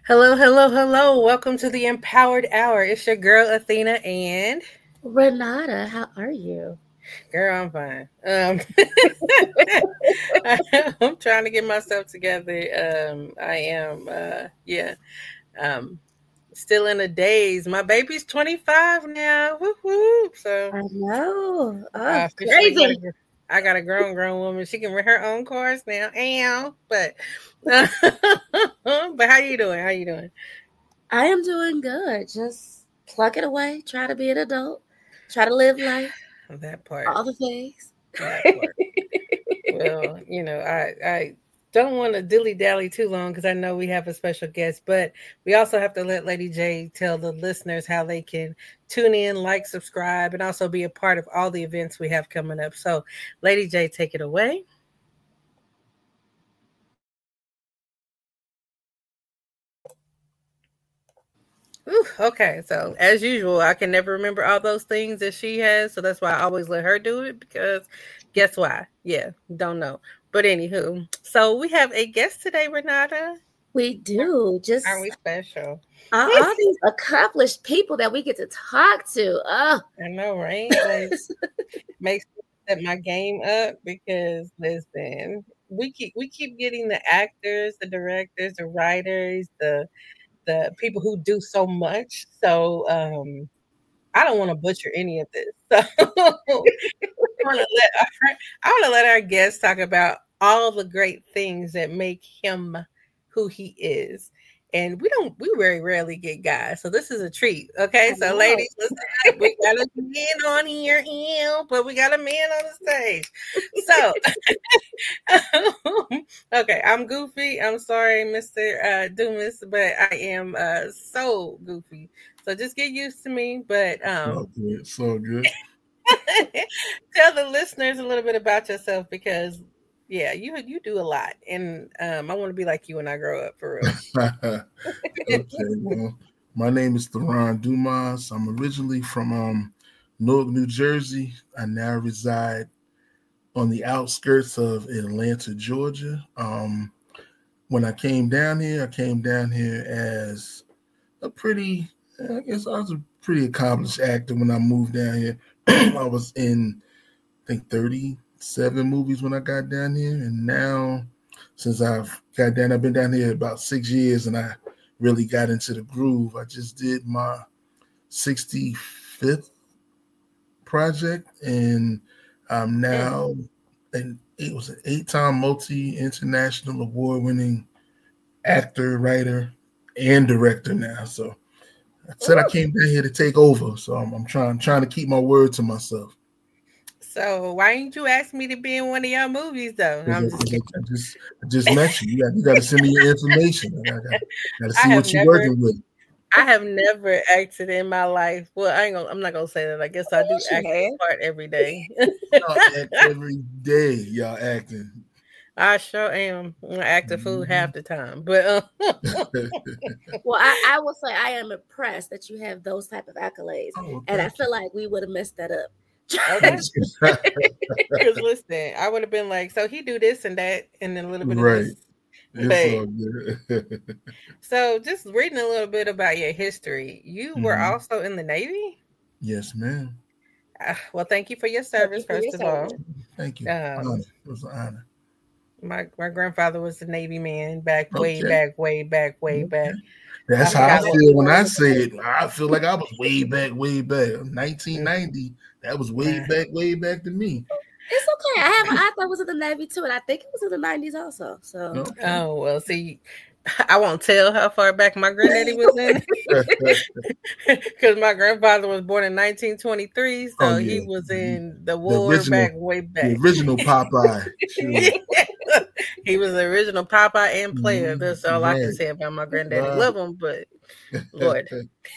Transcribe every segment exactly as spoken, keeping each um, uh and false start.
Hello, hello, hello. Welcome to the Empowered Hour. It's your girl Athena and Renata, how are you? girl, I'm fine. Um I'm trying to get myself together. Um I am uh yeah. Um Still in a daze. My baby's twenty-five now. Whoop whoop. So I know. I Oh, officially got a crazy. gr- I got a grown grown woman. She can rent her own cars now. Ow. But but how you doing? How you doing? I am doing good. Just pluck it away. Try to be an adult. Try to live life. That part. All the things. That part. Well, you know, I I don't want to dilly dally too long because I know we have a special guest, but we also have to let Lady J tell the listeners how they can tune in, like, subscribe, and also be a part of all the events we have coming up. So, Lady J, take it away. Ooh, okay, so as usual, I can never remember all those things that she has, so that's why I always let her do it because guess why? Yeah, don't know. But anywho, so we have a guest today, Renata. We do. Aren't Just we special? all, all these accomplished people that we get to talk to. Oh. I know, right? Like makes me step my game up because listen, we keep we keep getting the actors, the directors, the writers, the the people who do so much. So um I don't want to butcher any of this. So I want to let our, I want to let our guests talk about all the great things that make him who he is. And we don't we very rarely get guys. So this is a treat. Okay. I So know. ladies, listen up. We got a man on here, him, but we got a man on the stage. So okay, I'm goofy. I'm sorry, Mister Uh, Dumas, but I am uh so goofy. So just get used to me. But um So good. So good. tell the listeners a little bit about yourself because yeah, you you do a lot, and um, I want to be like you when I grow up for Okay. real. Well, my name is Theron Dumas. I'm originally from um, Newark, New Jersey. I now reside on the outskirts of Atlanta, Georgia. Um, when I came down here, I came down here as a pretty, I guess I was a pretty accomplished actor when I moved down here. I was in, I think, thirty-seven movies when I got down here. And now, since I've got down, I've been down here about six years and I really got into the groove. I just did my sixty-fifth project and I'm Mm. now, and it was an eight-time multi-international award-winning actor, writer, and director now. So I said I Ooh. came down here to take over. So I'm, I'm trying trying to keep my word to myself. So why didn't you ask me to be in one of your movies though? Because I'm just I, kidding. I just I just met you. You got, you got to send me your information. I got, got, got to I see have what you're never, working with. I have never acted in my life. Well, I ain't gonna, I'm not gonna say that. I guess I do Yes, you act the have. part every day. Y'all act every day. Y'all acting. I sure am. I act a fool Mhm. half the time, but uh, Well, I, I will say I am impressed that you have those type of accolades. Oh, well, And I thank you. feel like we would have messed that up. okay. Because listen, I would have been like, so he do this and that, and then a little bit of Right. this. It's But all good. so, just reading a little bit about your history, you were Mhm. also in the Navy. Yes, ma'am. Uh, well, thank you for your Thank service, you for your first of all. service. Thank you. Um, Honor. It was an honor. my my grandfather was a Navy man back, way Okay. back, way back, way Okay. back. I That's how I forgot what. feel when I say it. I feel like I was way back, way back. nineteen ninety. That was way Nah. back, way back to me. It's okay. I have an aunt that was in the Navy too, and I think it was in the nineties also. So Okay. Oh well, see, I won't tell how far back my granddaddy was in. Because my grandfather was born in nineteen twenty-three, Oh so he yeah. was The, in the the war back original, way the back. original Popeye. Shoot. He was the original Popeye and player. Mhm. That's all I can Right. say about my granddaddy. Right. Love him, but Lord.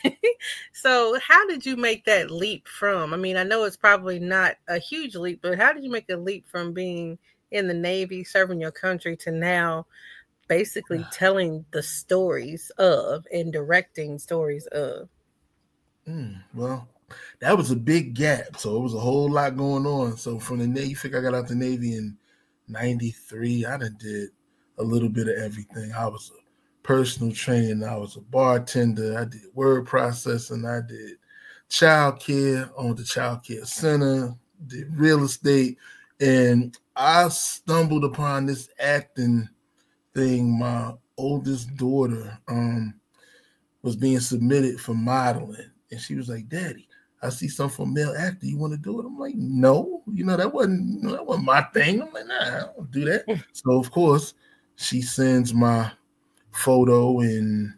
So, how did you make that leap from? I mean, I know it's probably not a huge leap, but how did you make a leap from being in the Navy, serving your country, to now basically telling the stories of and directing stories of? Mm, well, that was a big gap. So it was a whole lot going on. So from the Navy, you think I got out the Navy in ninety-three. I done did a little bit of everything. I was a personal training. I was a bartender. I did word processing. I did child care, owned the child care center, did real estate. And I stumbled upon this acting thing. My oldest daughter um, was being submitted for modeling. And she was like, Daddy, I see something for male actor. You want to do it? I'm like, no, you know, that wasn't, you know, that wasn't my thing. I'm like, nah, I don't do that. So of course, she sends my photo and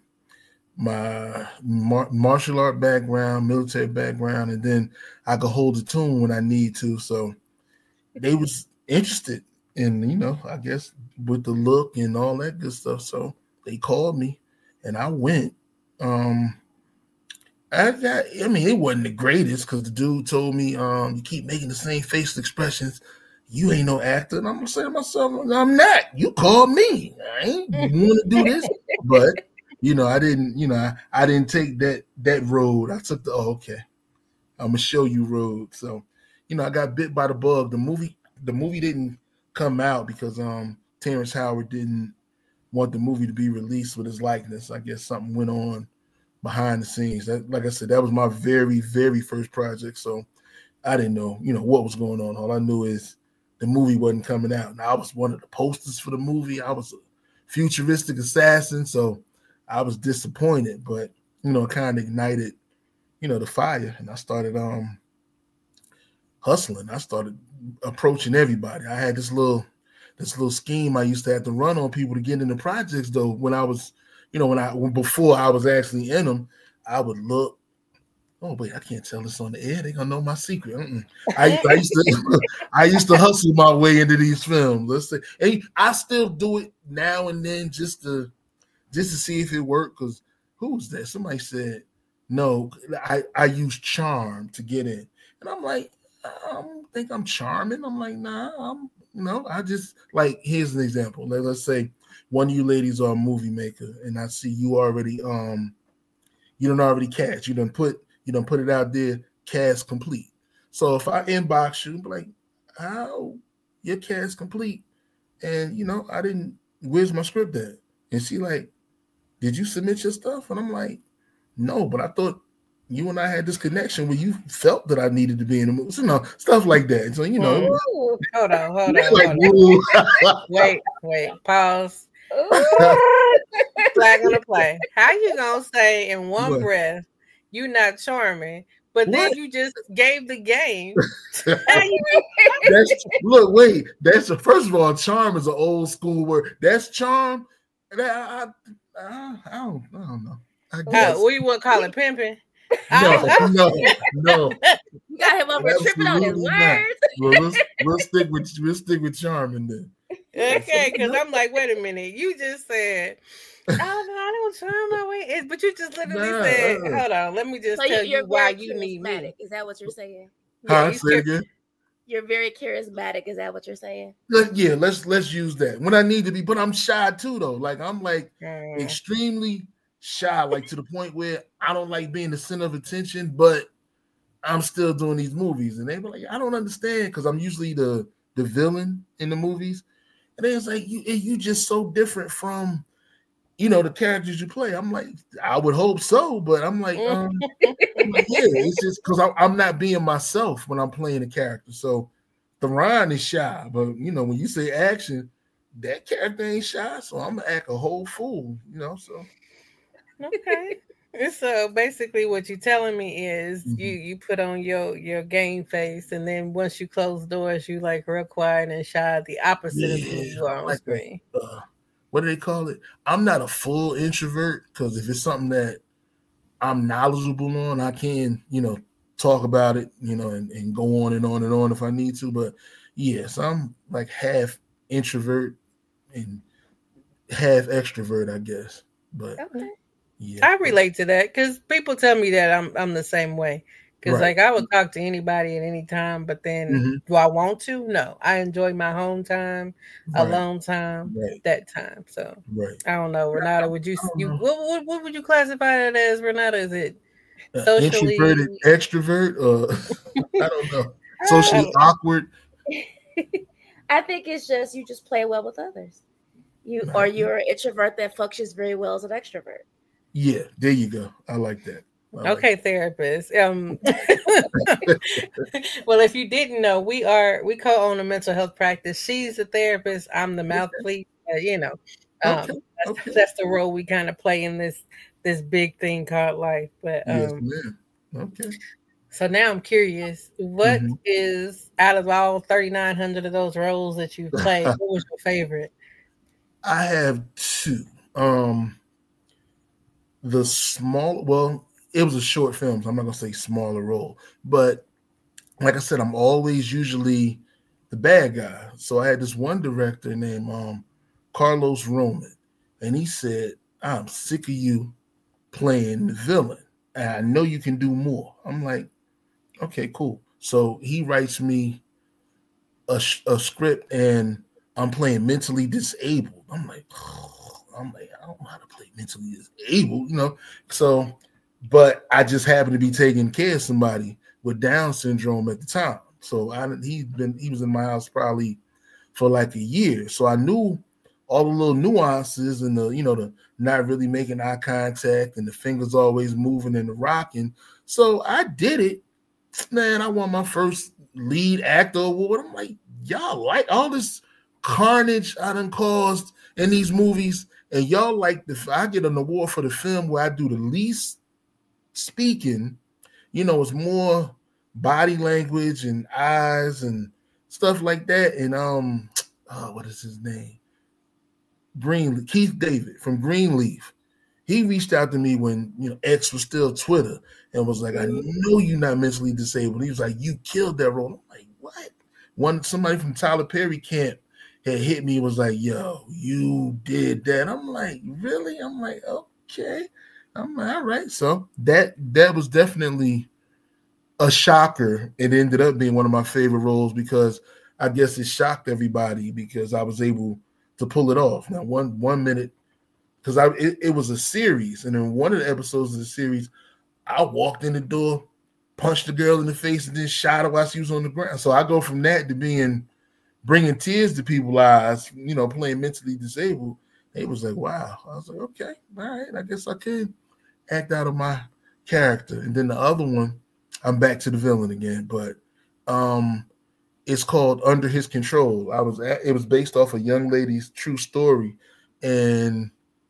my mar- martial art background, military background, and then I could hold the tune when I need to. So they was interested in, you know, I guess with the look and all that good stuff. So they called me and I went. Um, I got, I mean, it wasn't the greatest because the dude told me, um, you keep making the same facial expressions. You ain't no actor. And I'm gonna say to myself, I'm not. You called me. I ain't want to do this. But, you know, I didn't, you know, I, I didn't take that that road. I took the, oh, okay, I'm gonna show you road. So, you know, I got bit by the bug. The movie, the movie didn't come out because um Terrence Howard didn't want the movie to be released with his likeness. I guess something went on behind the scenes. That, like I said, that was my very, very first project. So I didn't know, you know, what was going on. All I knew is the movie wasn't coming out. And I was one of the posters for the movie. I was a futuristic assassin. So I was disappointed, but, you know, it kind of ignited, you know, the fire. And I started um hustling. I started approaching everybody. I had this little, this little scheme I used to have to run on people to get into projects, though, when I was, you know, when I when before I was actually in them, I would look. Oh wait, I can't tell this on the air. They're gonna know my secret. I, I used to, I used to hustle my way into these films. Let's say, and I still do it now and then, just to, just to see if it worked. Because who was that? Somebody said, no, I I use charm to get in, and I'm like, I don't think I'm charming. I'm like, nah, I'm, you know, I just like. Here's an example. Like, let's say one of you ladies are a movie maker, and I see you already, um, you don't already cast. You don't put, you don't put it out there, cast complete. So if I inbox you, be like, how your cast complete? And you know, I didn't. Where's my script at? And she like, did you submit your stuff? And I'm like, no, but I thought you and I had this connection where you felt that I needed to be in the movie. So, you know, stuff like that. So you know, Ooh, hold on, hold on, like, hold on. wait, wait, pause. Flag on the play. How you gonna say in one What? breath you not charming, but What? then you just gave the game? That's, look, wait. That's a, first of all, charm is an old school word. That's charm. That, I, I, I, don't, I don't know. I guess. Oh, we would call it pimping. No, no, no. You got him over tripping on his Absolutely not. words. Well, let's, we'll stick with we'll stick with charming then. Okay, because I'm like, wait a minute. You just said, oh, no, I don't charm my way. It's, but you just literally Nah, said, uh-uh. hold on, let me just So tell you're you why very you need me. charismatic. Is that what you're saying? Huh? he's Say char- again. You're very charismatic. Is that what you're saying? Let- yeah, let's let's use that when I need to be. But I'm shy too, though. Like I'm like Mm. extremely shy, like to the point where I don't like being the center of attention, but I'm still doing these movies, and they were like, I don't understand because I'm usually the the villain in the movies, and it's like you you just so different from, you know, the characters you play. I'm like, I would hope so, but I'm like, um, I'm like, yeah, it's just because I'm not being myself when I'm playing a character. So Theron is shy, but you know, when you say action, that character ain't shy, so I'm gonna act a whole fool, you know. So Okay. And so basically what you're telling me is Mhm. you you put on your your game face, and then once you close doors you like real quiet and shy, the opposite of who yeah, you are on like a, screen. uh, what do they call it? I'm not a full introvert because if it's something that I'm knowledgeable on, I can, you know, talk about it, you know, and, and go on and on and on if I need to. But yes, I'm like half introvert and half extrovert, I guess. But Okay. yeah, I relate to that because people tell me that I'm I'm the same way. Because right. like I would talk to anybody at any time, but then Mhm. do I want to? No. I enjoy my home time, Right. alone time, Right. that time. So Right. I don't know, Renata. Would you I don't you know. what, what what would you classify it as, Renata? Is it Uh, socially? introverted extrovert? Uh, I don't know. I Socially don't- awkward. I think it's just you just play well with others. You or you're an introvert that functions very well as an extrovert. Yeah, there you go. I like that. I okay, like therapist. Um, well, if you didn't know, we are we co-own a mental health practice. She's a therapist. I'm the mouthpiece. Uh, you know, um, okay. that's, Okay. that's the role we kind of play in this this big thing called life. But Yes, um, ma'am. Okay. so now I'm curious, what Mhm. is out of all thirty-nine hundred of those roles that you've played, what was your favorite? I have two. Um, the small, well, it was a short film, so I'm not gonna say smaller role, but like I said, I'm always usually the bad guy. So I had this one director named um, Carlos Roman, and he said, "I'm sick of you playing the villain, and I know you can do more." I'm like, "Okay, cool." So he writes me a, a script, and I'm playing mentally disabled. I'm like, oh, I'm like, I don't know how to play mentally disabled, you know. So, but I just happened to be taking care of somebody with Down syndrome at the time. So I he's been he was in my house probably for like a year. So I knew all the little nuances and the, you know, the not really making eye contact and the fingers always moving and the rocking. So I did it. Man, I won my first lead actor award. I'm like, y'all like all this carnage I done caused in these movies, and y'all like the I get an award for the film where I do the least speaking. You know, it's more body language and eyes and stuff like that. And um, oh, what is his name? Green Keith David from Greenleaf. He reached out to me when, you know, X was still Twitter and was like, "I know you're not mentally disabled." He was like, "You killed that role." I'm like, "What?" One somebody from Tyler Perry camp had hit me and was like, "Yo, you did that." I'm like, "Really?" I'm like, "Okay." I'm like, "All right." So that that was definitely a shocker. It ended up being one of my favorite roles because I guess it shocked everybody because I was able to pull it off. Now, one one minute. Because I it, it was a series, and in one of the episodes of the series, I walked in the door, punched the girl in the face, and then shot her while she was on the ground. So I go from that to being bringing tears to people's eyes, you know, playing mentally disabled. It was like, wow. I was like, okay, all right, I guess I can act out of my character. And then the other one, I'm back to the villain again, but um, it's called Under His Control. I was at, it was based off a young lady's true story, and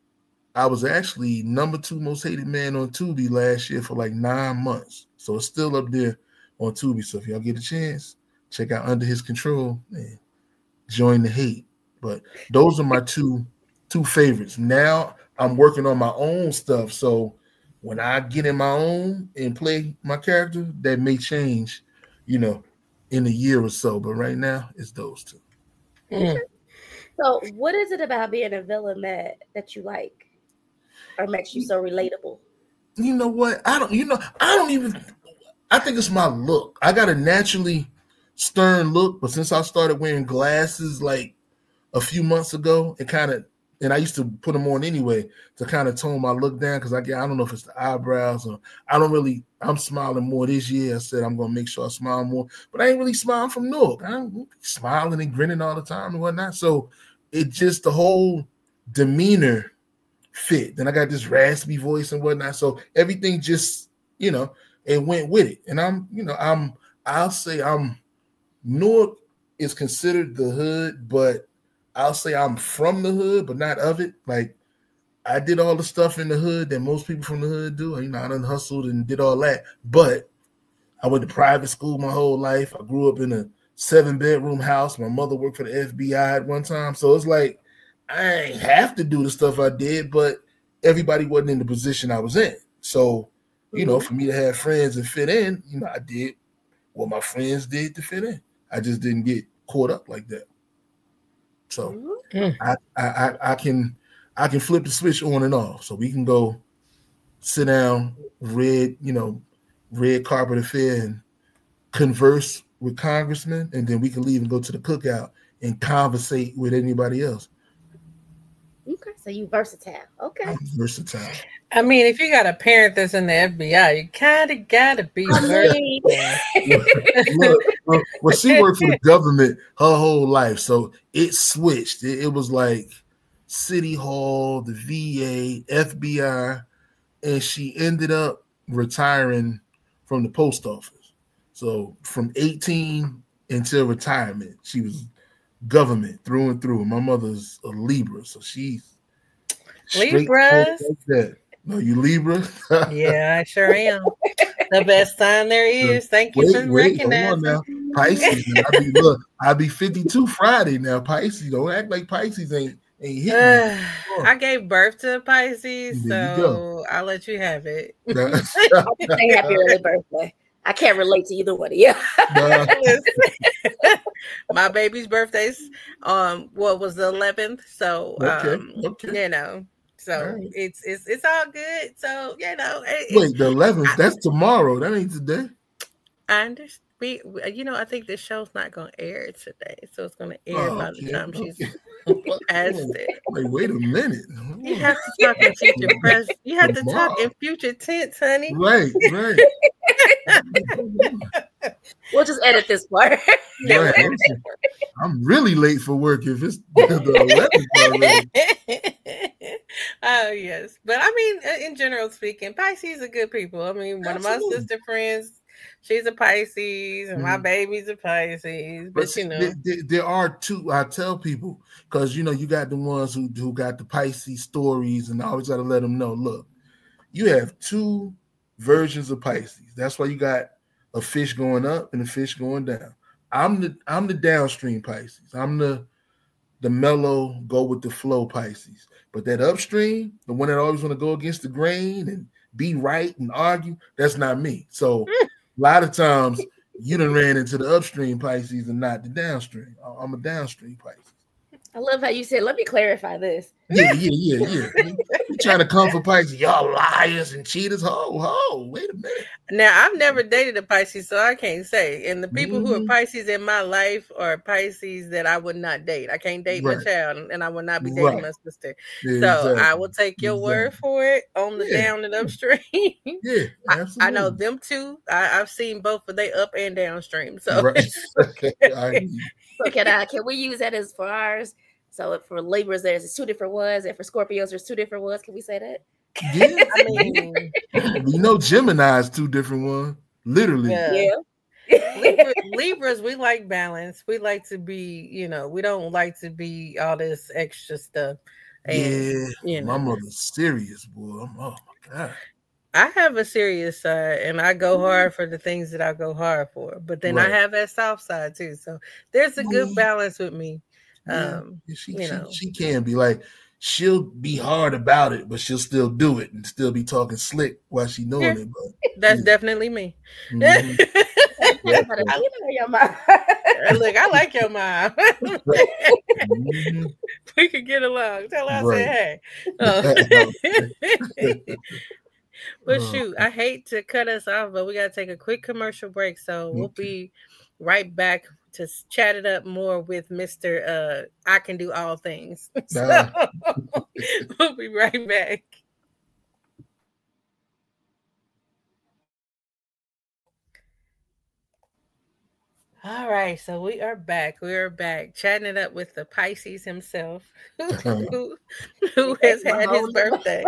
I was actually number two most hated man on Tubi last year for like nine months. So it's still up there on Tubi. So if y'all get a chance, check out Under His Control and join the hate. But those are my two two favorites. Now I'm working on my own stuff. So when I get in my own and play my character, that may change, you know, in a year or so. But right now, it's those two. Mm. So what is it about being a villain that that you like? Or makes you so relatable? You know what? I don't, you know, I don't even, I think it's my look. I got a naturally stern look, but since I started wearing glasses like a few months ago, it kind of, and I used to put them on anyway to kind of tone my look down because I get, I don't know if it's the eyebrows or I don't really, I'm smiling more this year. I said I'm going to make sure I smile more, but I ain't really smiling from Newark. I'm smiling and grinning all the time and whatnot. So it just, the whole demeanor fit. Then I got this raspy voice and whatnot. So everything just, you know, it went with it. And I'm, you know, I'm, I'll say I'm, Newark is considered the hood, but I'll say I'm from the hood, but not of it. Like I did all the stuff in the hood that most people from the hood do. You know, I done hustled and did all that. But I went to private school my whole life. I grew up in a seven bedroom house. My mother worked for the F B I at one time. So it's like, I ain't have to do the stuff I did, but everybody wasn't in the position I was in. So, you know, for me to have friends and fit in, you know, I did what my friends did to fit in. I just didn't get caught up like that. So mm. I, I I can I can flip the switch on and off. So we can go sit down, red, you know, red carpet affair and converse with congressmen, and then we can leave and go to the cookout and conversate with anybody else. Okay, so you versatile. Okay. I'm versatile. I mean, if you got a parent that's in the F B I, you kind of got to be versatile. Look, look, well, she worked for the government her whole life, so it switched. It, it was like City Hall, the V A, F B I, and she ended up retiring from the post office. So from eighteen until retirement, she was government through and through. My mother's a Libra, so she's Libras. Like that. No, you Libra? Yeah, I sure am. The best sign there is. Thank you wait, for wait, hold on recognizing. now. Pisces. I be look, I'll be fifty-two Friday now. Pisces. Don't act like Pisces ain't ain't hitting. Uh, I gave birth to a Pisces, There you so go. I'll let you have it. Say happy early birthday. I can't relate to either one of you. My baby's birthday's um what was the eleventh, so Okay, um okay. you know, so Right. it's it's it's all good. So you know, it, Wait, the eleventh, that's tomorrow. That ain't today. I understand. We, you know, I think this show's not going to air today, so it's going to air Oh, by the okay, time she's okay. asked it. Wait, wait a minute. You have to talk in future press. You have to talk in future tense, honey. Right, right. We'll just edit this part. Right. I'm, I'm really late for work if it's the eleventh already. Oh yes, but I mean, in general speaking, Pisces are good people. I mean, one Absolutely. of my sister friends, she's a Pisces, and Mhm. my baby's a Pisces. But, But see, you know, there, there, there are two. I tell people because you know you got the ones who who got the Pisces stories, and I always got to let them know. Look, you have two versions of Pisces. That's why you got a fish going up and a fish going down. I'm the I'm the downstream Pisces. I'm the the mellow, go with the flow Pisces. But that upstream, the one that always want to go against the grain and be right and argue, that's not me. So a lot of times you done ran into the upstream Pisces and not the downstream. I'm a downstream Pisces. I love how you said, let me clarify this. Yeah, yeah, yeah, yeah. You trying to come for Pisces, y'all liars and cheaters. Ho, ho, wait a minute. Now, I've never dated a Pisces, so I can't say. And the people Mhm. who are Pisces in my life are Pisces that I would not date. I can't date Right. my child, and I will not be dating Right. my sister. Yeah, So exactly. I will take your word Exactly. for it on the Yeah. down and upstream. Yeah, I, absolutely. I know them too. I, I've seen both of they up and downstream. So Right. it's Okay. I hear you. So can I can we use that as for ours? So for Libras, there's two different ones, and for Scorpios, there's two different ones. Can we say that? Yeah. I mean, We know Gemini's two different ones. Literally. yeah. Yeah. Libra, Libras, we like balance. We like to be, you know, we don't like to be all this extra stuff. And, Yeah. you My know, mother's serious, boy. I'm, oh my God. I have a serious side and I go hard for the things that I go hard for. But then Right. I have that soft side too. So there's a good Yeah. balance with me. Yeah. Um, Yeah, she, you she, know, she can be like, she'll be hard about it, but she'll still do it and still be talking slick while she doing Yeah. it. But that's yeah. definitely me. Mhm. You better- you know your mom. Look, I like your mom. Mhm. We could get along. Tell her I Right. said hey. Uh, but Oh, shoot, I hate to cut us off, but we got to take a quick commercial break. So we'll okay. be right back to s- chat it up more with Mister Uh, I Can Do All Things. So Nah. we'll be right back. All right, so we are back. We are back chatting it up with the Pisces himself, who, who has had his birthday.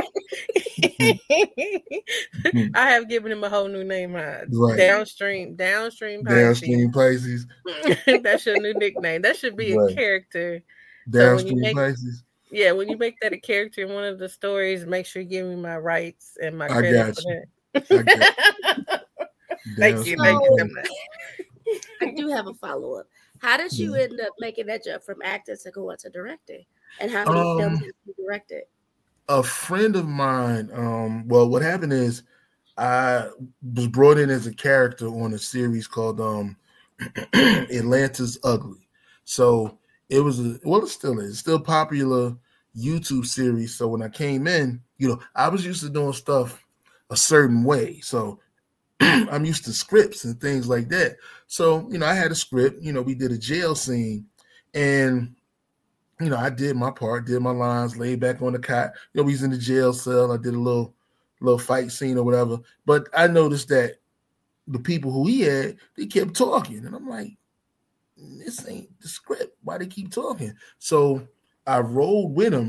I have given him a whole new name. Uh, Right. Downstream, downstream Pisces. Downstream Pisces. That's your new nickname. That should be Right. a character. So when you Downstream make, Pisces. yeah, when you make that a character in one of the stories, make sure you give me my rights and my I credit got for you. that. I got Thank you, Downstream thank you so Pisces. much. I do have a follow up. How did you Yeah. end up making that jump from acting to go into directing? And how many Um, films have you directed? A friend of mine, um, well, what happened is I was brought in as a character on a series called um, Atlanta's Ugly. So it was a well, it still is, it's still popular YouTube series. So when I came in, you know, I was used to doing stuff a certain way. So I'm used to scripts and things like that. So, you know, I had a script, you know, we did a jail scene and, you know, I did my part, did my lines, laid back on the cot. You know, we was in the jail cell. I did a little, little fight scene or whatever. But I noticed that the people who he had, they kept talking. And I'm like, this ain't the script. Why they keep talking? So I rolled with him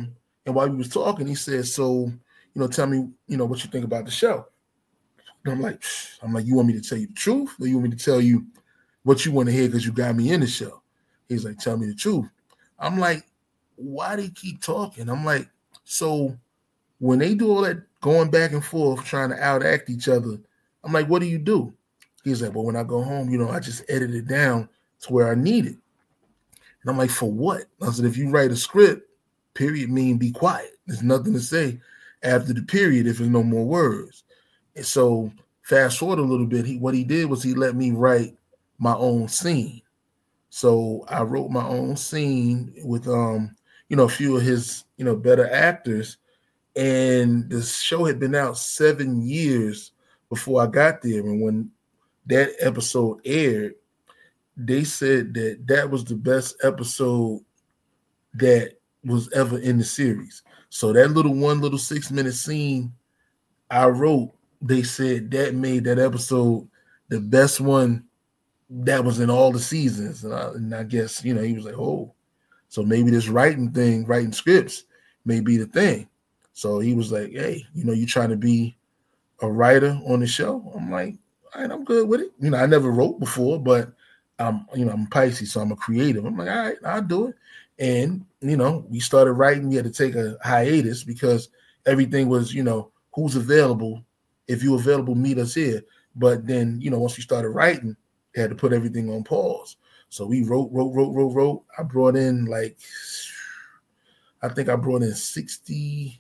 And while we was talking, he said, "So, you know, tell me, you know, what you think about the show." And I'm like, I'm like, "You want me to tell you the truth, or you want me to tell you what you want to hear because you got me in the show?" He's like, "Tell me the truth." I'm like, "Why they keep talking?" I'm like, "So when they do all that going back and forth, trying to outact each other, I'm like, what do you do?" He's like, "Well, when I go home, you know, I just edit it down to where I need it." And I'm like, "For what?" I said, "If you write a script, period mean be quiet. There's nothing to say after the period if there's no more words." And so fast forward a little bit, he what he did was he let me write my own scene. So I wrote my own scene with um, you know, a few of his, you know, better actors. And the show had been out seven years before I got there. And when that episode aired, they said that that was the best episode that was ever in the series. So that little one little six minute scene I wrote, they said that made that episode the best one that was in all the seasons. And I, and I guess, you know, he was like, "Oh, so maybe this writing thing, writing scripts may be the thing." So he was like, "Hey, you know, you trying to be a writer on the show?" I'm like, "All right, I'm good with it." You know, I never wrote before, but I'm, you know, I'm Pisces, so I'm a creative. I'm like, "All right, I'll do it." And, you know, we started writing. We had to take a hiatus because everything was, you know, who's available. If you're available, meet us here. But then, you know, once we started writing, they had to put everything on pause. So we wrote, wrote, wrote, wrote, wrote. I brought in like, I think I brought in sixty-five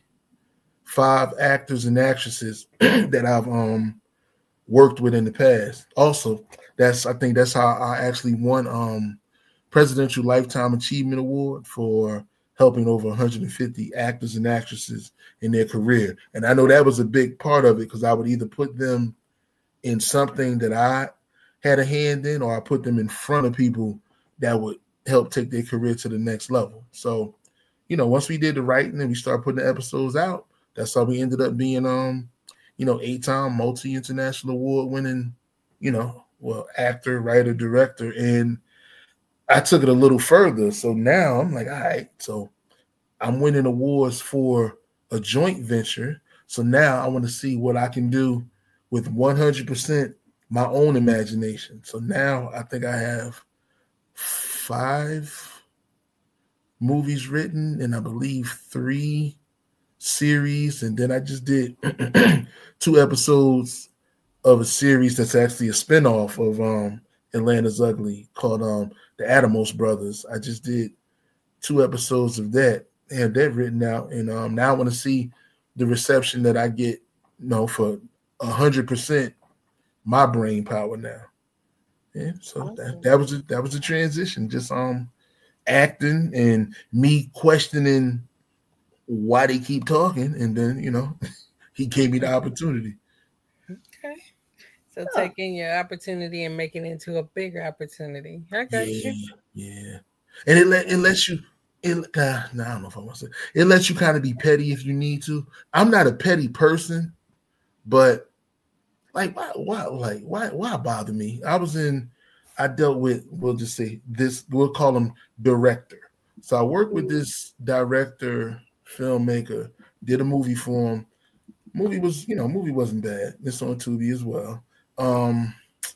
actors and actresses that I've um worked with in the past. Also, that's I think that's how I actually won um Presidential Lifetime Achievement Award for helping over one hundred fifty actors and actresses in their career. And I know that was a big part of it because I would either put them in something that I had a hand in, or I put them in front of people that would help take their career to the next level. So, you know, once we did the writing and we started putting the episodes out, that's how we ended up being, um, you know, eight-time multi-international award-winning, you know, well, actor, writer, director. And I took it a little further. So now I'm like, all right, so I'm winning awards for a joint venture. So now I want to see what I can do with one hundred percent my own imagination. So now I think I have five movies written and I believe three series. And then I just did two episodes of a series that's actually a spinoff of um, Atlanta's Ugly called um, The Adamos Brothers. I just did two episodes of that. I have that written out. And um, now I want to see the reception that I get, you know, for one hundred percent my brain power now. Yeah, so awesome. that, that was a, that was a transition, just um acting and me questioning why they keep talking, and then, you know, he gave me the opportunity. Okay. So oh. taking your opportunity and making it into a bigger opportunity. I got yeah, you. Yeah. And it let it lets you it uh, no, I don't know if I want to say it lets you kind of be petty if you need to. I'm not a petty person, but like why why like why why bother me? I was in I dealt with, we'll just say this, we'll call him director. So I worked with this director, filmmaker, did a movie for him. Movie was, you know, movie wasn't bad. It's on Tubi as well. Um,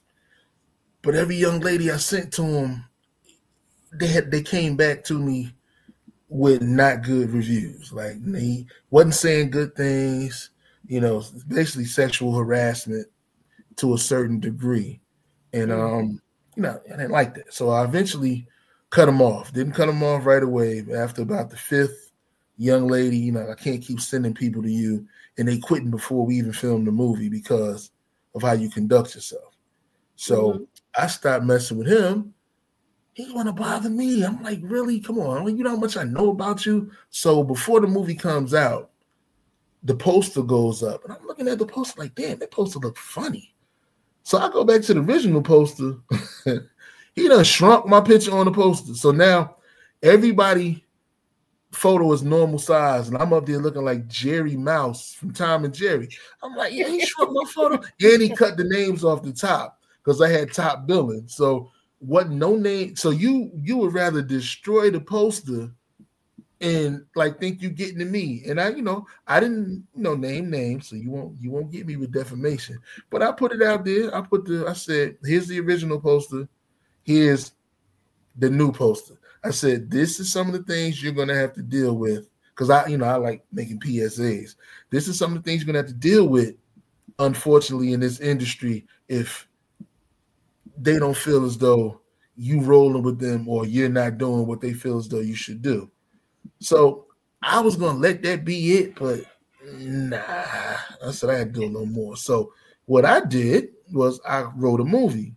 but every young lady I sent to him, they had they came back to me with not good reviews. Like they wasn't saying good things, you know, basically sexual harassment to a certain degree. And um, you know, I didn't like that. So I eventually cut them off. Didn't cut them off right away. After about the fifth young lady, you know, I can't keep sending people to you, and they quitting before we even filmed the movie because of how you conduct yourself. So mm-hmm. I stopped messing with him. He want to bother me. I'm like, really? Come on. You know how much I know about you? So before the movie comes out, the poster goes up, and I'm looking at the poster like, damn, that poster look funny. So I go back to the original poster. He done shrunk my picture on the poster. So now everybody photo is normal size, and I'm up there looking like Jerry Mouse from Tom and Jerry. I'm like, yeah, he shrunk my photo. And he cut the names off the top because I had top billing. So what no name. So you you would rather destroy the poster and like think you getting to me. And I, you know, I didn't, you know, name names, so you won't you won't get me with defamation. But I put it out there. I put the I said, here's the original poster, here's the new poster. I said, this is some of the things you're gonna have to deal with. Because I, you know, I like making P S As. This is some of the things you're gonna have to deal with, unfortunately, in this industry, if they don't feel as though you rolling with them or you're not doing what they feel as though you should do. So I was gonna let that be it, but nah, I said I had to do a little more. So what I did was I wrote a movie,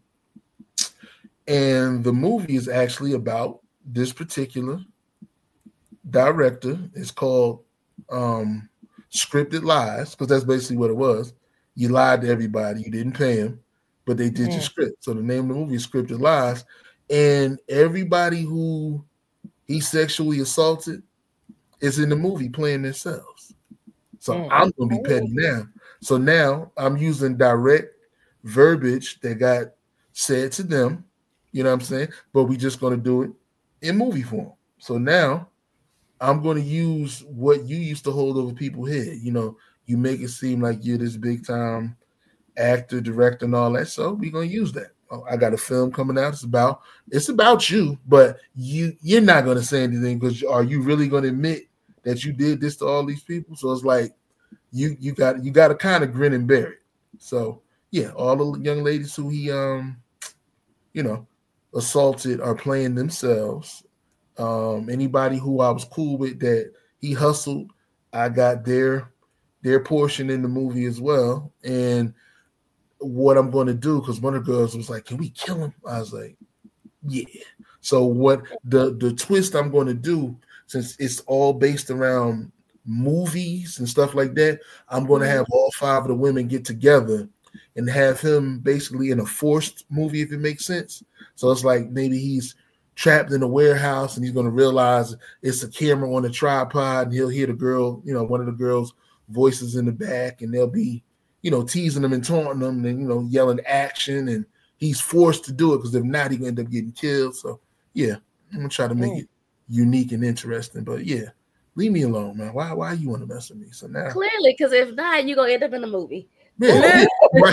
and the movie is actually about this particular director. It's called um, Scripted Lies, because that's basically what it was. You lied to everybody, you didn't pay him, but they did mm. your script. So the name of the movie is Scripted Lies, and everybody who he sexually assaulted is in the movie playing themselves. So mm. I'm gonna be petty now. So now I'm using direct verbiage that got said to them, you know what I'm saying? But we just gonna do it in movie form. So now I'm gonna use what you used to hold over people's head. You know, you make it seem like you're this big time actor, director, and all that. So we're gonna use that. I got a film coming out. It's about it's about you, but you you're not gonna say anything because are you really gonna admit that you did this to all these people? So it's like you you got you got to kind of grin and bear it. So yeah, all the young ladies who he um you know assaulted are playing themselves. Um, anybody who I was cool with that he hustled, I got their their portion in the movie as well. And what I'm going to do, because one of the girls was like, can we kill him? I was like, yeah. So what the the twist I'm going to do, since it's all based around movies and stuff like that, I'm going to have all five of the women get together and have him basically in a forced movie, if it makes sense. So it's like maybe he's trapped in a warehouse and he's going to realize it's a camera on a tripod, and he'll hear the girl, you know, one of the girls' voices in the back, and they'll be, you know, teasing them and taunting them and, you know, yelling action, and he's forced to do it because if not, he gonna end up getting killed. So yeah, I'm gonna try to make mm. it unique and interesting. But yeah, leave me alone, man. Why why you want to mess with me? So now clearly, because if not, you're gonna end up in a movie. Yeah,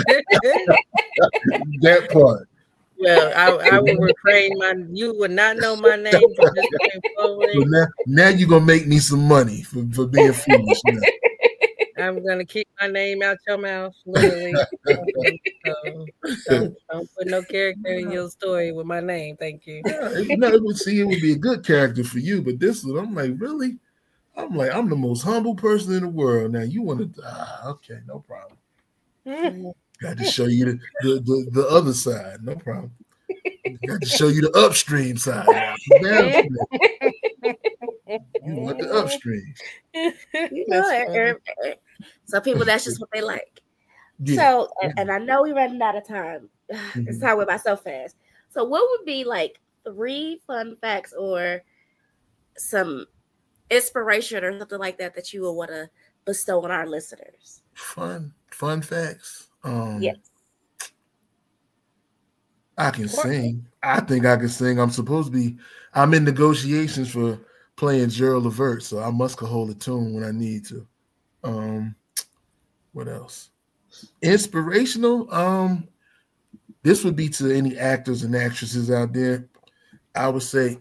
that part. Well, I, I will refrain my you would not know my name from this point forward. So now, now you're gonna make me some money for, for being foolish. Now. I'm gonna keep my name out your mouth, literally. so, don't, don't put no character in your story with my name. Thank you. Yeah, you know, it would see it would be a good character for you, but this one, I'm like, really? I'm like, I'm the most humble person in the world. Now you want to? Ah, okay, no problem. Got to show you the, the, the, the other side. No problem. Got to show you the upstream side. Now. You want the upstream. You know, some people, that's just what they like. Yeah. So, and, and I know we're running out of time. Mm-hmm. This time went by so fast. So, what would be like three fun facts or some inspiration or something like that that you would want to bestow on our listeners? Fun, fun facts. Um, yes. I can sing. I think I can sing. I'm supposed to be. I'm in negotiations for playing Gerald Levert, so I must hold a tune when I need to. Um, what else? Inspirational. Um, this would be to any actors and actresses out there. I would say,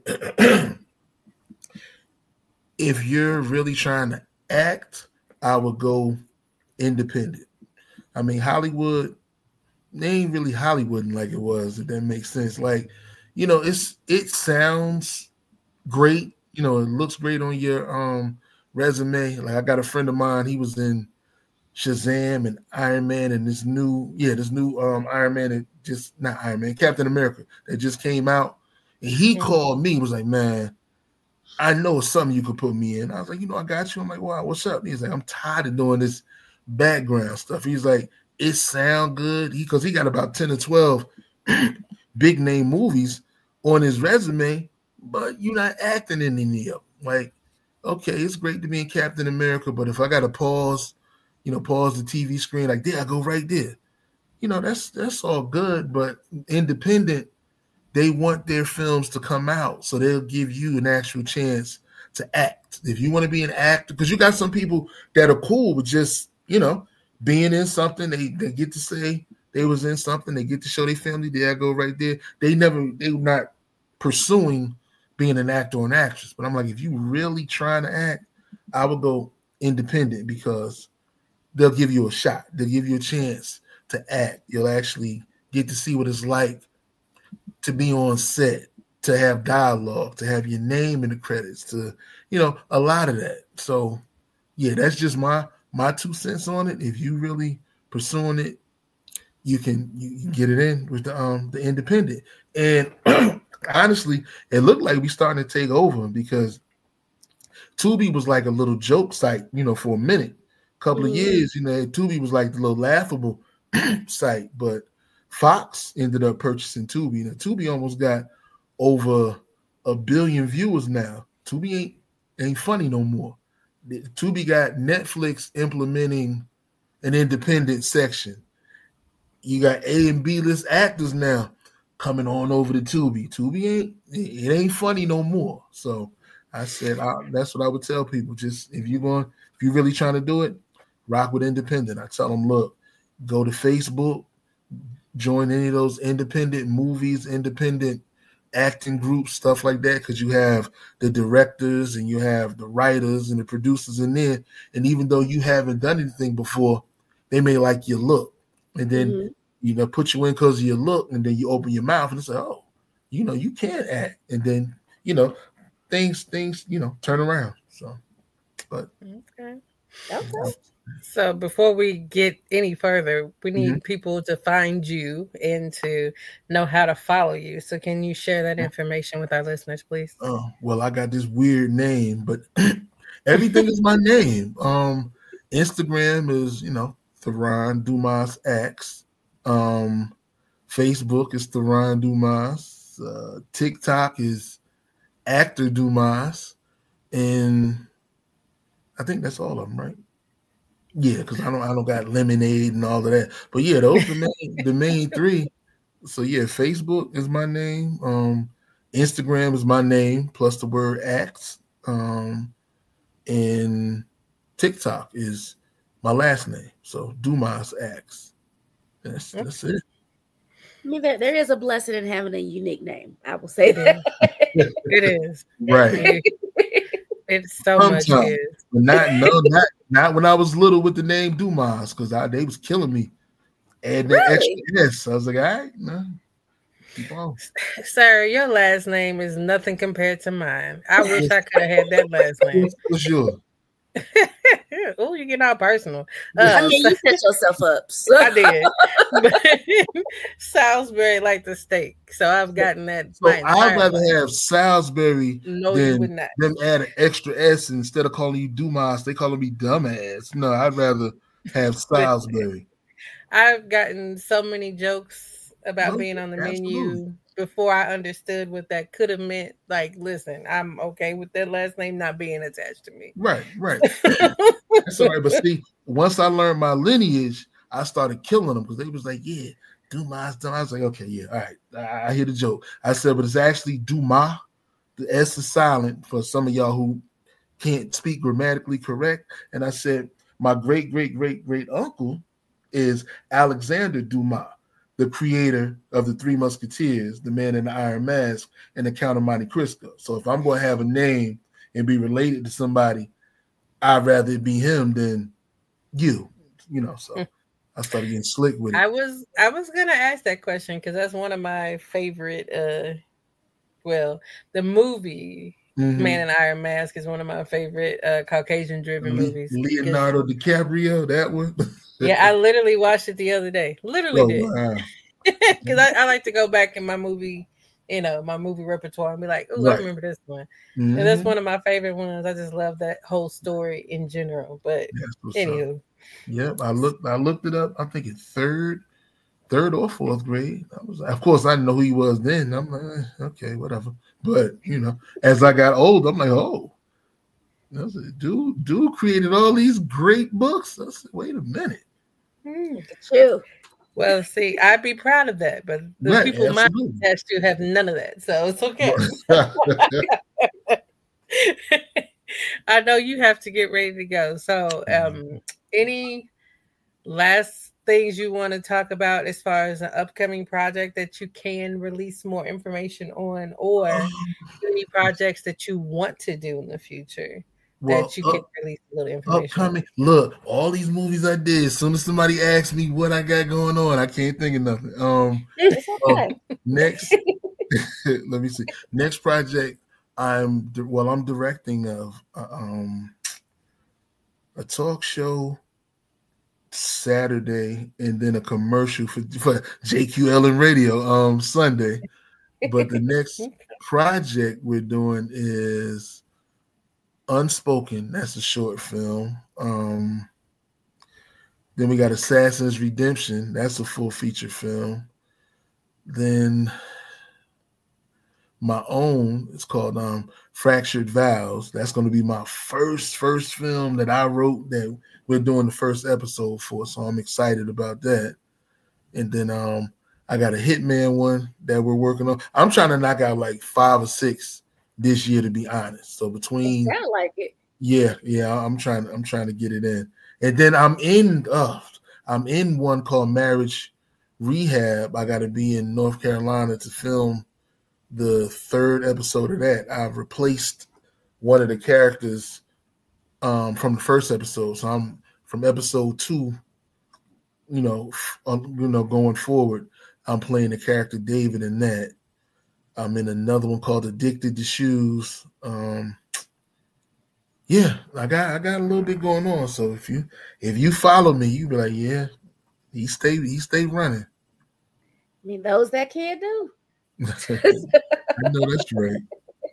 if you're really trying to act, I would go independent. I mean, Hollywood, they ain't really Hollywooding like it was, if that makes sense. Like, you know, it's it sounds great. You know, it looks great on your um resume. Like, I got a friend of mine, he was in Shazam and Iron Man and this new, yeah, this new um Iron Man that just not Iron Man, Captain America that just came out. And he mm-hmm. called me, was like, man, I know it's something you could put me in. I was like, you know, I got you. I'm like, wow, what's up? He's like, I'm tired of doing this background stuff. He's like, it sound good. He because he got about ten or twelve big name movies on his resume, but you're not acting in any of them. Like, okay, it's great to be in Captain America, but if I gotta pause, you know, pause the T V screen, like there I go right there. You know, that's that's all good, but independent, they want their films to come out, so they'll give you an actual chance to act. If you want to be an actor, because you got some people that are cool with just, you know, being in something. They they get to say they was in something. They get to show their family. There I go right there. They never, they were not pursuing being an actor or an actress. But I'm like, if you really trying to act, I would go independent because they'll give you a shot. They'll give you a chance to act. You'll actually get to see what it's like to be on set, to have dialogue, to have your name in the credits, to, you know, a lot of that. So, yeah, that's just my my two cents on it. If you really pursuing it, you can you, you get it in with the um the independent. And honestly, it looked like we starting to take over because Tubi was like a little joke site, you know, for a minute, a couple mm-hmm. of years. You know, Tubi was like the little laughable site, but Fox ended up purchasing Tubi. Now, Tubi almost got over a billion viewers now. Tubi ain't ain't funny no more. Tubi got Netflix implementing an independent section. You got A and B list actors now coming on over to Tubi. Tubi ain't it ain't funny no more. So I said I, that's what I would tell people. Just if you're going, if you're really trying to do it, rock with independent. I tell them, look, go to Facebook, join any of those independent movies, independent acting groups, stuff like that, because you have the directors and you have the writers and the producers in there. And even though you haven't done anything before, they may like your look. And then, mm-hmm. you know, put you in because of your look, and then you open your mouth and say, oh, you know, you can act. And then, you know, things, things, you know, turn around. So, but. Okay. Okay. So before we get any further, we need mm-hmm. people to find you and to know how to follow you. So can you share that information with our listeners, please? Oh, well, I got this weird name, but everything is my name. Um, Instagram is, you know, Theron Dumas X. Um, Facebook is Theron Dumas. Uh, TikTok is Actor Dumas. And I think that's all of them, right? Yeah, because I don't, I don't got Lemonade and all of that. But yeah, those are the main, the main three. So yeah, Facebook is my name. Um, Instagram is my name plus the word acts. Um, and TikTok is my last name. So Dumas Acts. That's okay. that's it. I mean, there, there is a blessing in having a unique name. I will say that. It is. Right. It's so Sometimes. much is. But not no, not not when I was little with the name Dumas, because I they was killing me. And that really? extra S. I was like, all right, no. Keep on. Sir, your last name is nothing compared to mine. I wish I could have had that last name. What's yours? Oh, you're getting all personal. Uh, I mean, you set yourself up. So. I did. But Salisbury like the steak, so I've gotten that. So I'd rather life. have Salisbury no, than you would not. them add an extra S instead of calling you Dumas. They calling me dumbass. No, I'd rather have Salisbury. I've gotten so many jokes about oh, being on the absolutely. menu before I understood what that could have meant. Like, listen, I'm okay with that last name not being attached to me. Right, right. That's all right. But see, once I learned my lineage, I started killing them because they was like, yeah, Dumas, Dumas. I was like, okay, yeah, all right. I, I hear the joke. I said, but it's actually Dumas. The S is silent for some of y'all who can't speak grammatically correct. And I said, my great, great, great, great uncle is Alexander Dumas, the creator of the Three Musketeers, the Man in the Iron Mask, and the Count of Monte Cristo. So if I'm going to have a name and be related to somebody, I'd rather it be him than you, you know. So I started getting slick with it. I was I was gonna ask that question because that's one of my favorite. Uh, well, the movie mm-hmm. Man in the Iron Mask is one of my favorite uh, Caucasian-driven Le- movies. Leonardo DiCaprio, that one. Yeah, I literally watched it the other day. Literally oh, did. Wow. Because I, I like to go back in my movie, you know, my movie repertoire and be like, oh, right. I remember this one. Mm-hmm. And that's one of my favorite ones. I just love that whole story in general. But anywho. Up. Yep, I looked I looked it up. I think it's third, third or fourth grade. I was of course I didn't know who he was then. I'm like, eh, okay, whatever. But you know, as I got older, I'm like, oh, I said, dude, dude created all these great books. I said, wait a minute. Mm, true. Well, see, I'd be proud of that, but the right, people my attached to have none of that, so it's okay. I know you have to get ready to go. So, um, any last things you want to talk about as far as an upcoming project that you can release more information on, or any projects that you want to do in the future well, that you can up, release a little information upcoming on? Look, all these movies I did, as soon as somebody asks me what I got going on, I can't think of nothing. Um, it's okay. uh, next, let me see. Next project, I'm well, I'm directing of uh, um a talk show Saturday, and then a commercial for, for J Q L and Radio um Sunday. But the next project we're doing is Unspoken. That's a short film. Um, then we got Assassin's Redemption. That's a full feature film. Then my own, it's called um, Fractured Vows. That's going to be my first, first film that I wrote that we're doing the first episode for. So I'm excited about that. And then um, I got a Hitman one that we're working on. I'm trying to knock out like five or six this year, to be honest. So between, it sound like it. Yeah, yeah, I'm trying. I'm trying to get it in. And then I'm in. Uh, I'm in one called Marriage Rehab. I got to be in North Carolina to film the third episode of that. I've replaced one of the characters um, from the first episode. So I'm from episode two. You know, um, you know, going forward, I'm playing the character David in that. I'm in another one called Addicted to Shoes. Um, yeah, I got I got a little bit going on. So if you if you follow me, you be like, yeah, he stay he stay running. I mean, those that can do. I know that's right.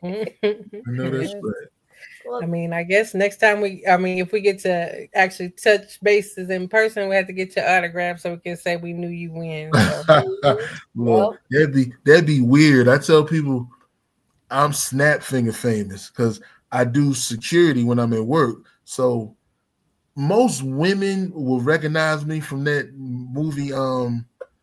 I know that's right. Well, I mean, I guess next time we, I mean, if we get to actually touch bases in person, we have to get your autograph so we can say we knew you win. So. Look, well, that'd be that'd be weird. I tell people I'm snap finger famous because I do security when I'm at work. So most women will recognize me from that movie, um,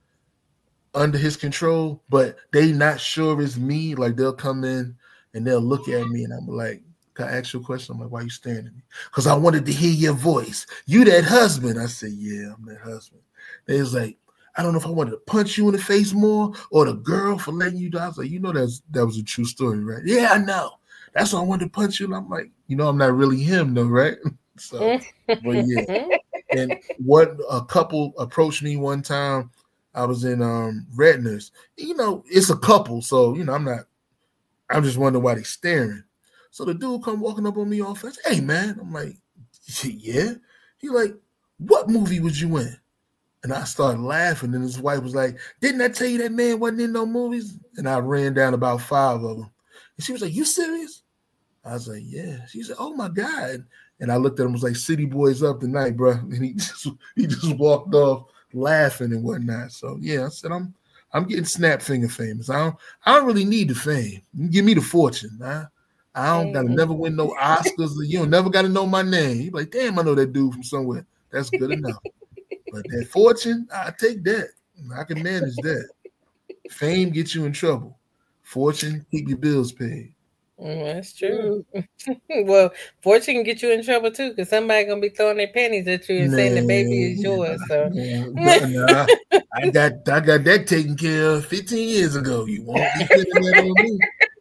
Under His Control, but they not sure it's me. Like they'll come in and they'll look at me and I'm like, can I ask you a question? I'm like, why are you staring at me? Because I wanted to hear your voice. You that husband? I said, yeah, I'm that husband. They was like, I don't know if I wanted to punch you in the face more or the girl for letting you die. I was like, you know, that's that was a true story, right? Yeah, I know. That's why I wanted to punch you. And I'm like, you know, I'm not really him though, right? So, but yeah. And what a couple approached me one time. I was in um Redner's. You know, it's a couple, so you know, I'm not. I'm just wondering why they staring. So the dude come walking up on me all fast. Hey man, I'm like, yeah. He like, what movie was you in? And I started laughing. And his wife was like, didn't I tell you that man wasn't in no movies? And I ran down about five of them. And she was like, you serious? I was like, yeah. She said, oh my God. And I looked at him, was like, City Boys Up tonight, bro. And he just he just walked off laughing and whatnot. So yeah, I said, I'm I'm getting snap finger famous. I don't I don't really need the fame. You give me the fortune. Huh? I don't gotta never win no Oscars. You don't never gotta know my name. You like, damn, I know that dude from somewhere. That's good enough. But that fortune, I take that. I can manage that. Fame gets you in trouble. Fortune, keep your bills paid. Mm, that's true. Well, fortune can get you in trouble too, because somebody gonna be throwing their pennies at you and nah, saying the baby is yours. So nah, nah, I got I got that taken care of fifteen years ago. You won't be putting that on me.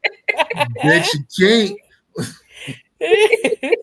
Bet you can't.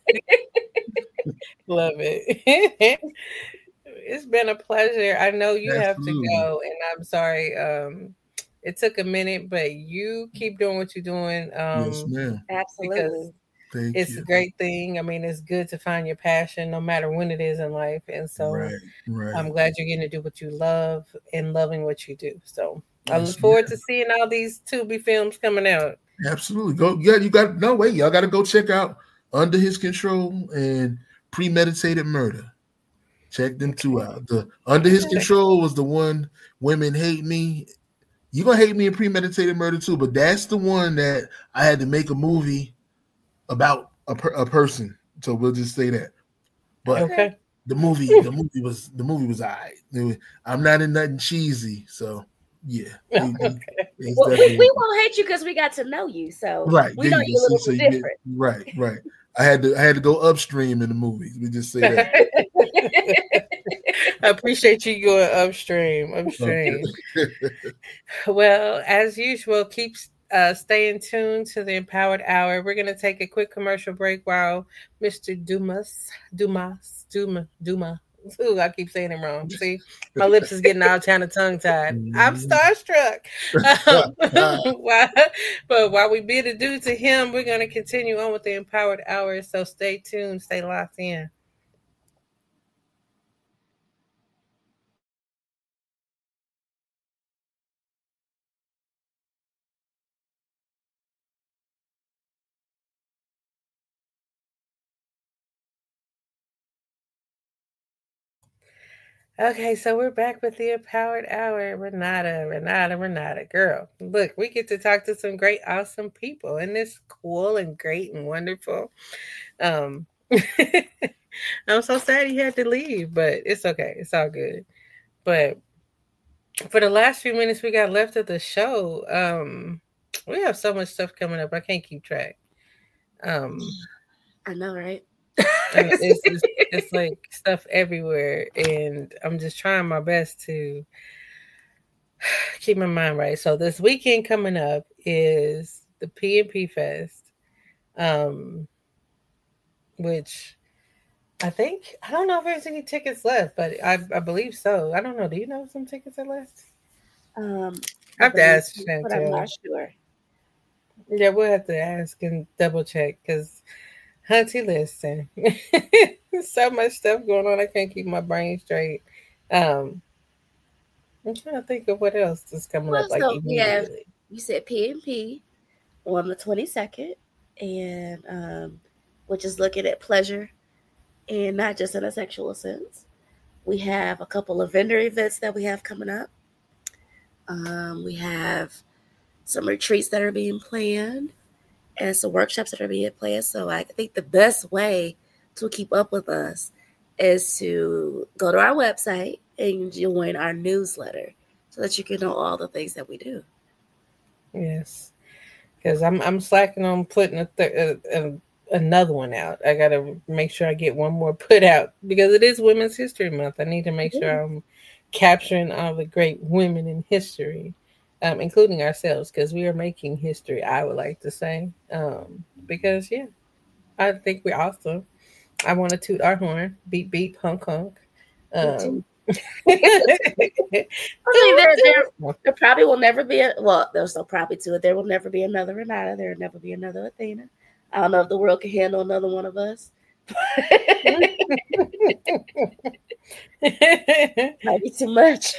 Love it. It's been a pleasure. I know you Absolutely. have to go, and I'm sorry. Um, it took a minute, but you keep doing what you're doing. Um, yes, ma'am. Absolutely. Thank it's you. a great thing. I mean, it's good to find your passion, no matter when it is in life. And so, right, right. I'm glad you're getting to do what you love and loving what you do. So, yes, I look forward ma'am. to seeing all these Tubi films coming out. Absolutely. Go. Yeah, you got no way. Y'all got to go check out Under His Control and Premeditated Murder. Check them two out. The Under His Control was the one Women Hate Me. You're gonna hate me in Premeditated Murder too, but that's the one that I had to make a movie about a, per, a person. So we'll just say that. But okay. the movie, the movie was the movie was alright. Was, I'm not in nothing cheesy, so yeah. Okay. Well, we won't hate you because we got to know you, so right. we know you a little so bit different. Get, right, right. I had to I had to go upstream in the movies. We just say that. I appreciate you going upstream. Upstream. Well, as usual, keep uh, staying tuned to the Empowered Hour. We're going to take a quick commercial break while Mister Dumas, Dumas, Dumas, Dumas. Ooh, I keep saying it wrong. See, my lips is getting all kind of tongue tied. I'm starstruck. Um, while, but while we bid adieu to him, we're going to continue on with the Empowered Hour. So stay tuned, stay locked in. Okay, so we're back with the Empowered Hour. Renata, Renata, Renata. Girl, look, we get to talk to some great, awesome people. And this cool and great and wonderful. Um, I'm so sad he had to leave, but it's okay. It's all good. But for the last few minutes we got left of the show, um, we have so much stuff coming up. I can't keep track. Um, I know, right? it's, it's, it's like stuff everywhere, and I'm just trying my best to keep my mind right. So this weekend coming up is the P and P Fest, um, which I think, I don't know if there's any tickets left, but I, I believe so. I don't know. Do you know if some tickets are left? Um, I have to ask Chantel. But I'm not sure. Yeah, we'll have to ask and double check because, Hunty, listen, so much stuff going on. I can't keep my brain straight. Um, I'm trying to think of what else is coming well, up like so, immediately. Yeah, you said P and P on the twenty-second, and um, which is looking at pleasure, and not just in a sexual sense. We have a couple of vendor events that we have coming up. Um, we have some retreats that are being planned and some workshops that are being planned. So I think the best way to keep up with us is to go to our website and join our newsletter so that you can know all the things that we do. Yes, because I'm I'm slacking on putting a th- a, a, another one out. I got to make sure I get one more put out because it is Women's History Month. I need to make yeah. sure I'm capturing all the great women in history, um, including ourselves, because we are making history, I would like to say. Um, because, yeah, I think we're awesome. I want to toot our horn. Beep, beep, honk, honk. Um, I mean, there, there, there probably will never be a, well, there's no probably to it. There will never be another Renata. There will never be another Athena. I don't know if the world can handle another one of us. Might be too much.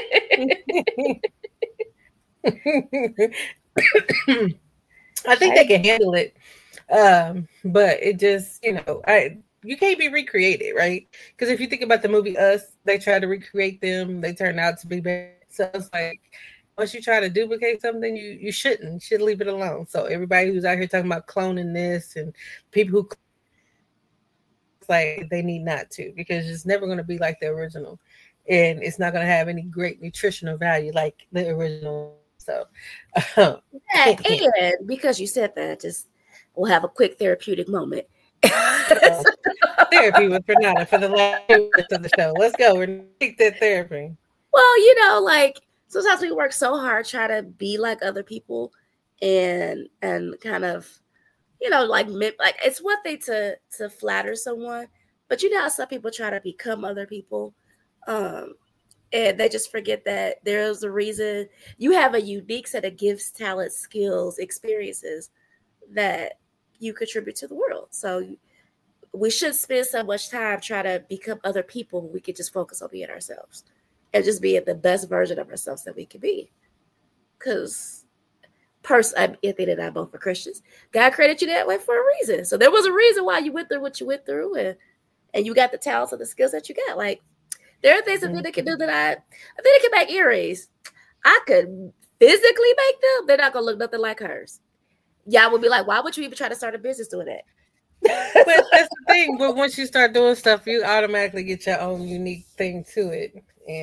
I think they can handle it. Um, but it just, you know, I you can't be recreated, right? Because if you think about the movie Us, they tried to recreate them, they turned out to be bad. So it's like once you try to duplicate something, you you shouldn't. You should leave it alone. So everybody who's out here talking about cloning this and people who like they need not to, because it's never going to be like the original, and it's not going to have any great nutritional value like the original. So um, yeah, and because you said that, just we'll have a quick therapeutic moment. uh, therapy with Renata for the last of the show. Let's go. We're gonna take that therapy. Well, you know, like sometimes we work so hard trying to be like other people, and and kind of, you know, like like it's one thing to to flatter someone, but you know how some people try to become other people, um, and they just forget that there's a reason you have a unique set of gifts, talents, skills, experiences that you contribute to the world. So we should spend so much time trying to become other people when we could just focus on being ourselves and just being the best version of ourselves that we can be. Because Person, I think that I both are Christians. God created you that way for a reason. So there was a reason why you went through what you went through, and and you got the talents and the skills that you got. Like there are things that they can do that I, I think they can make earrings. I could physically make them. They're not gonna look nothing like hers. Y'all would be like, why would you even try to start a business doing that? But that's the thing. But once you start doing stuff, you automatically get your own unique thing to it, and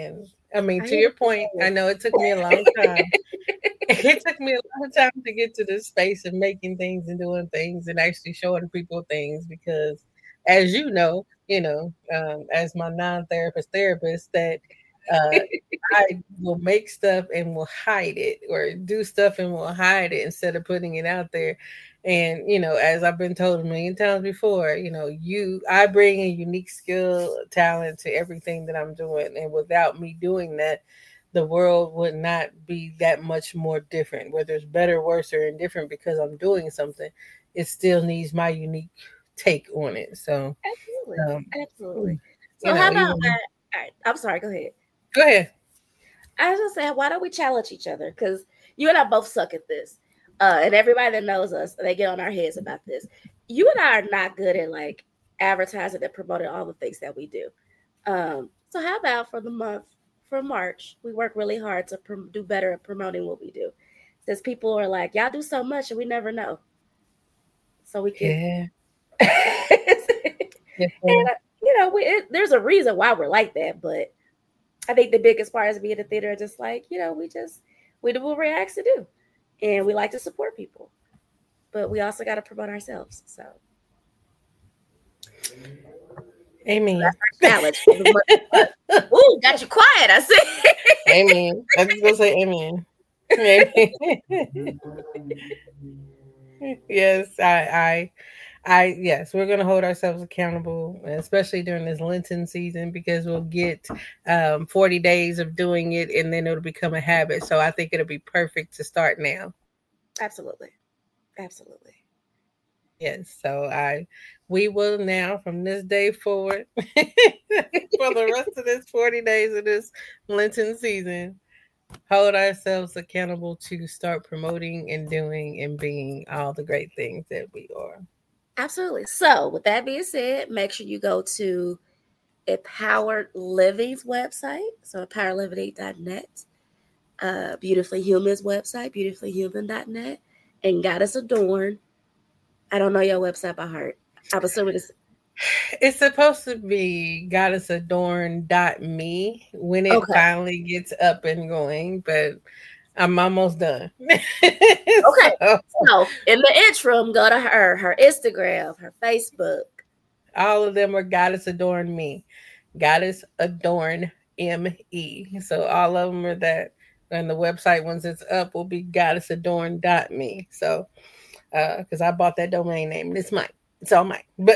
I mean, to your point, I know it took me a long time. It took me a long time to get to this space of making things and doing things and actually showing people things because, as you know, you know, um, as my non-therapist therapist, that uh, I will make stuff and will hide it, or do stuff and will hide it instead of putting it out there. And you know, as I've been told a million times before, you know, you I bring a unique skill, talent to everything that I'm doing, and without me doing that, the world would not be that much more different. Whether it's better, worse, or indifferent because I'm doing something, it still needs my unique take on it. So, absolutely, um, absolutely. So, you know, how about? even, Uh, all right, I'm sorry. Go ahead. Go ahead. I was just saying, why don't we challenge each other? Because you and I both suck at this. Uh, and everybody that knows us, they get on our heads about this. You and I are not good at like advertising and promoting all the things that we do. Um, so how about for the month for March, we work really hard to prom- do better at promoting what we do. Since people are like, y'all do so much and we never know. So we can, Yeah. and, uh, you know, we, it, there's a reason why we're like that, but I think the biggest part is being a theater, just like, you know, we just, we do what we're asked to do. And we like to support people. But we also got to promote ourselves. So. Amen. So that's our challenge. Ooh, got you quiet, I said. Amen. I was going to say amen. Amen. Yes, I, I I yes, we're gonna hold ourselves accountable, especially during this Lenten season, because we'll get um, forty days of doing it, and then it'll become a habit. So I think it'll be perfect to start now. Absolutely, absolutely. Yes. So I, we will now from this day forward for the rest of this forty days of this Lenten season, hold ourselves accountable to start promoting and doing and being all the great things that we are. Absolutely. So, with that being said, make sure you go to Empowered Living's website, so empowered living dot net, uh, Beautifully Human's website, beautifully human dot net, and Goddess Adorn. I don't know your website by heart. I'm assuming it's It's supposed to be goddess adorn dot me when it okay. finally gets up and going, but I'm almost done. Okay. So, So, in the interim, go to her, her Instagram, her Facebook. all of them are goddess adorn me, goddess adorn me. So all of them are that. And the website, once it's up, will be goddess adorn dot me. So, because uh, I bought that domain name, and it's mine. It's all mine. But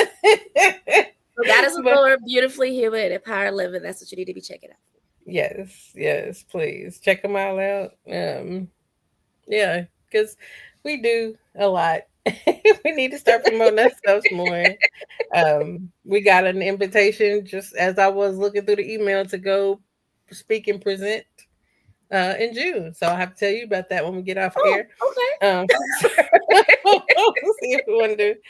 So Goddess Adorn, Beautifully Human, Empowered Living. That's what you need to be checking out. Yes, yes, please check them all out. Um, yeah, because we do a lot. We need to start promoting ourselves more. Um, we got an invitation just as I was looking through the email to go speak and present uh, in June. So I'll have to tell you about that when we get off Oh, air. okay. Um, see if we want to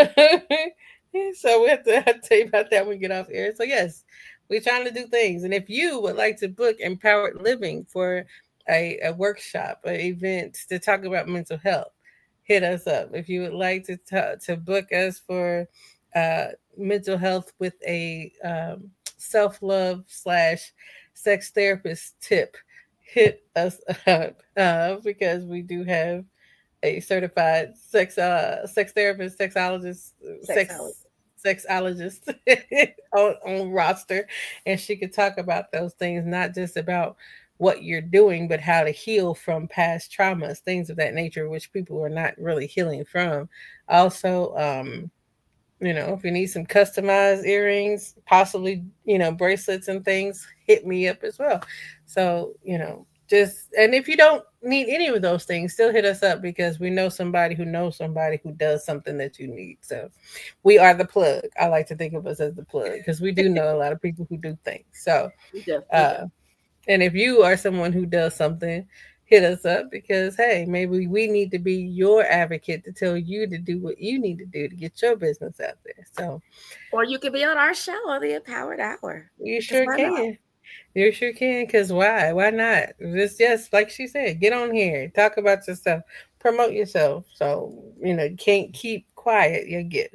do. So we have to, have to tell you about that when we get off air. So yes, we're trying to do things. And if you would like to book Empowered Living for a, a workshop, an event to talk about mental health, hit us up. If you would like to t- to book us for uh, mental health with a um, self love slash sex therapist tip, hit us up uh, because we do have a certified sex uh, sex therapist, sexologist, sex sexologist on, on roster, and she could talk about those things, not just about what you're doing, but how to heal from past traumas, things of that nature, which people are not really healing from. Also, um, you know, if you need some customized earrings, possibly, you know, bracelets and things, hit me up as well. So, you know, just, and if you don't need any of those things, still hit us up because we know somebody who knows somebody who does something that you need. So we are the plug. I like to think of us as the plug because we do know a lot of people who do things. So, uh, and if you are someone who does something, hit us up because, hey, maybe we need to be your advocate to tell you to do what you need to do to get your business out there. So, or you can be on our show on the Empowered Hour. You sure can. Not? You sure can. Because why? Why not? Just, just like she said, get on here, talk about yourself, promote yourself. So, you know, you can't keep quiet your gifts.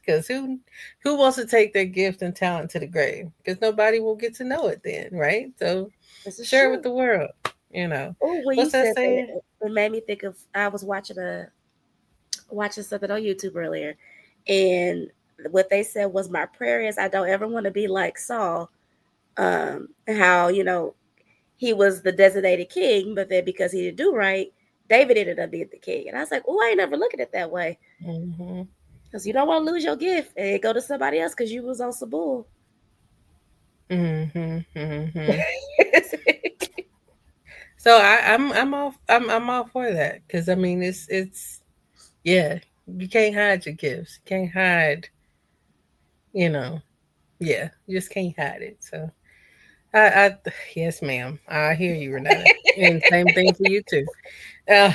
Because who who wants to take their gift and talent to the grave? Because nobody will get to know it then, right? So share true. it with the world. You know. Oh, when What's you that said saying? That, it made me think of. I was watching a watching something on YouTube earlier, and what they said was, my prayer is I don't ever want to be like Saul, um, how you know he was the designated king, but then because he didn't do right, David ended up being the king. And I was like, oh, I ain't never looking at it that way. Because mm-hmm. you don't want to lose your gift and go to somebody else because you was on some bull. Mm-hmm, mm-hmm. So I, I'm I'm all I'm I'm all for that, because I mean it's it's yeah, you can't hide your gifts, you can't hide, you know, yeah, you just can't hide it. So I, I yes, ma'am, I hear you, Renata, and same thing for you too. Uh,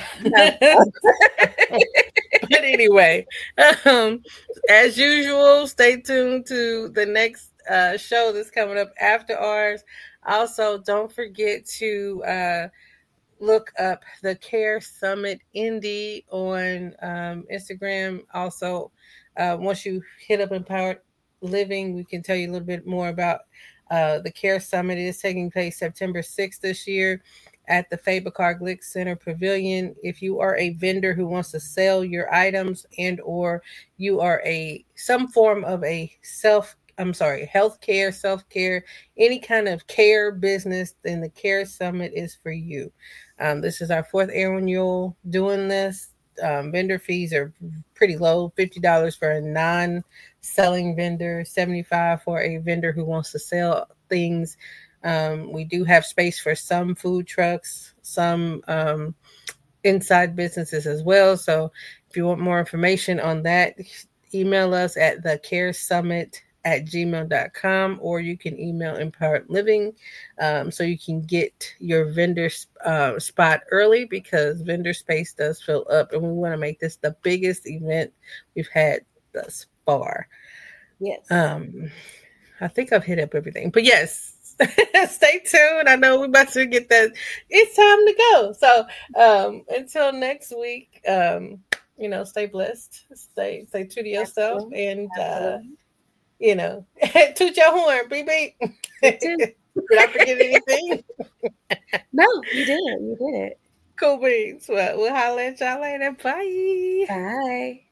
but anyway, um, as usual, stay tuned to the next uh, show that's coming up after ours. Also, don't forget to uh, look up the Care Summit Indy on um, Instagram. Also, uh, once you hit up Empowered Living, we can tell you a little bit more about uh, the Care Summit. It is taking place September sixth this year at the Faber-Carr Glick Center Pavilion. If you are a vendor who wants to sell your items, and or you are a some form of a self I'm sorry, healthcare, self-care, any kind of care business, then the Care Summit is for you. Um, this is our fourth annual doing this. Um, vendor fees are pretty low, fifty dollars for a non-selling vendor, seventy-five dollars for a vendor who wants to sell things. Um, we do have space for some food trucks, some um, inside businesses as well. So if you want more information on that, email us at the care summit at gmail dot com, or you can email Empowered Living um, so you can get your vendor uh, spot early, because vendor space does fill up, and we want to make this the biggest event we've had thus far. Yes. Um, I think I've hit up everything, but yes, stay tuned. I know we're about to get that. It's time to go. So um, until next week, um, you know, stay blessed, stay stay true to yourself, Absolutely. and uh, you know, toot your horn, beep beep. Did I forget anything? No, you didn't. You did it. Cool beans. Well, we'll holler at y'all later. Bye. Bye.